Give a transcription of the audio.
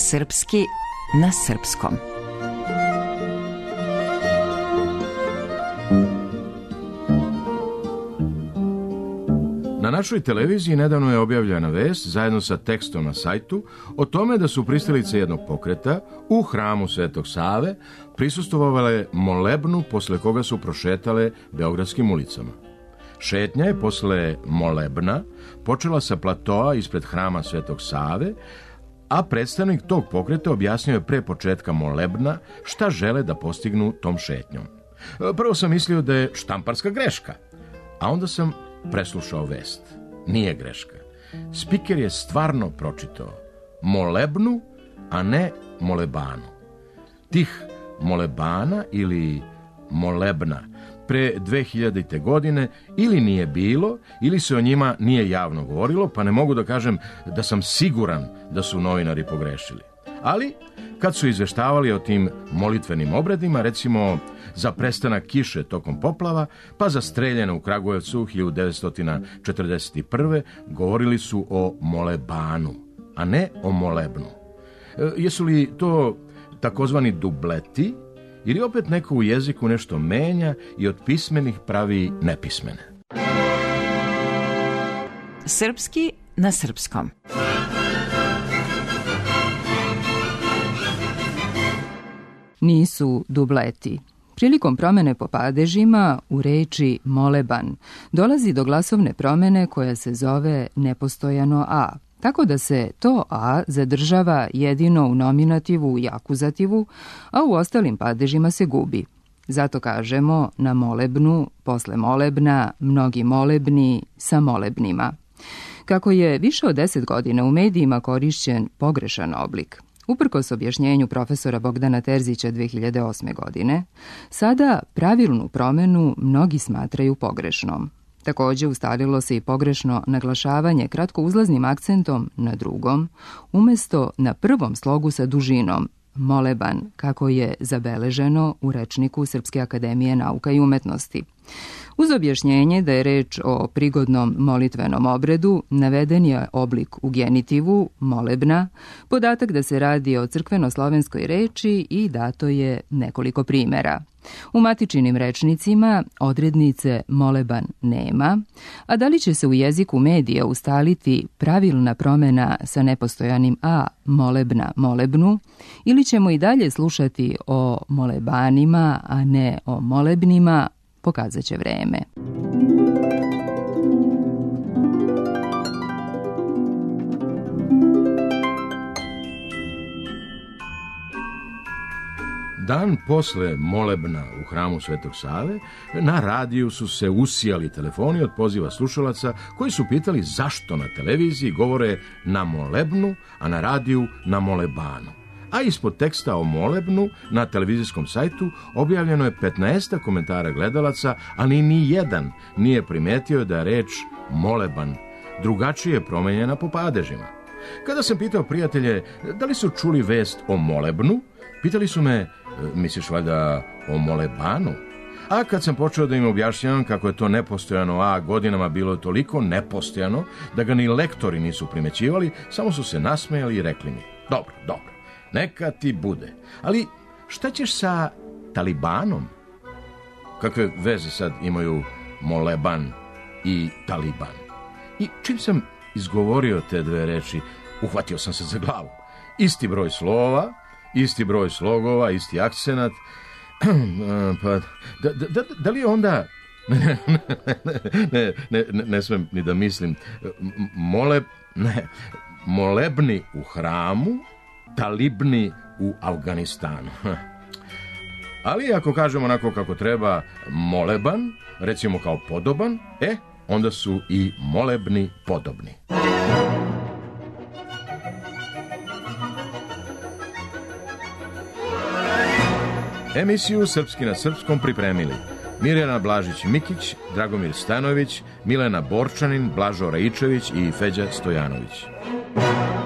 Srpski na srpskom. Na našoj televiziji nedavno je objavljena vest, zajedno sa tekstom na sajtu, o tome da su pristalice jednog pokreta u hramu Svetog Save prisustvovale molebnu posle koga su prošetale beogradskim ulicama. Šetnja je posle molebna počela sa platoa ispred hrama Svetog Save, a predstavnik tog pokreta objasnio je pre početka molebna šta žele da postignu tom šetnjom. Prvo sam mislio da je štamparska greška, a onda sam preslušao vest. Nije greška. Spiker je stvarno pročitao molebnu, a ne molebanu. Tih molebana ili molebna pre 2000. godine ili nije bilo, ili se o njima nije javno govorilo, pa ne mogu da kažem da sam siguran da su novinari pogrešili. Ali, kad su izveštavali o tim molitvenim obredima, recimo za prestanak kiše tokom poplava, pa za streljane u Kragujevcu 1941. govorili su o molebanu, a ne o molebnu. Jesu li to takozvani dubleti, ili opet neko u jeziku nešto menja i od pismenih pravi nepismene? Srpski na srpskom. Nisu dubleti. Prilikom promene po padežima u reči moleban dolazi do glasovne promene koja se zove nepostojano a, tako da se to a zadržava jedino u nominativu i akuzativu, a u ostalim padežima se gubi. Zato kažemo na molebnu, posle molebna, mnogi molebni, sa molebnima. Kako je više od 10 godina u medijima korišćen pogrešan oblik, uprkos objašnjenju profesora Bogdana Terzića 2008. godine, sada pravilnu promenu mnogi smatraju pogrešnom. Također ustalilo se i pogrešno naglašavanje kratkouzlaznim akcentom na drugom, umjesto na prvom slogu sa dužinom, moleban, kako je zabeleženo u rečniku Srpske akademije nauka i umetnosti. Uz objašnjenje da je reč o prigodnom molitvenom obredu, naveden je oblik u genitivu, molebna, podatak da se radi o crkveno-slovenskoj reči i dato je nekoliko primjera. U matičnim rečnicima odrednice moleban nema, a da li će se u jeziku medija ustaliti pravilna promjena sa nepostojanim a, molebna, molebnu, ili ćemo i dalje slušati o molebanima, a ne o molebnima, pokazat će vreme. Dan posle molebna u hramu Svetog Save, na radiju su se usijali telefoni od poziva slušalaca koji su pitali zašto na televiziji govore na molebnu, a na radiju na molebanu. A ispod teksta o molebnu na televizijskom sajtu objavljeno je 15 komentara gledalaca, ali ni jedan nije primetio da je reč moleban drugačije promenjena po padežima. Kada sam pitao prijatelje da li su čuli vest o molebnu, pitali su me, misliš valjda o molebanu? A kad sam počeo da im objašnjavam kako je to nepostojano a godinama bilo toliko nepostojano da ga ni lektori nisu primećivali, samo su se nasmejali i rekli mi, dobro, neka ti bude. Ali šta ćeš sa talibanom? Kakve veze sad imaju moleban i taliban? I čim sam izgovorio te dve reči, uhvatio sam se za glavu. Isti broj slova, isti broj slogova, isti akcenat. Pa, da li je onda... Ne smem ni da mislim. Molebni u hramu, talibni u Afganistanu. Ali ako kažemo onako kako treba moleban, recimo kao podoban, onda su i molebni podobni. Emisiju Srpski na srpskom pripremili Mirjana Blažić-Mikić, Dragomir Stanović, Milena Borčanin, Blažo Raičević i Feđa Stojanović.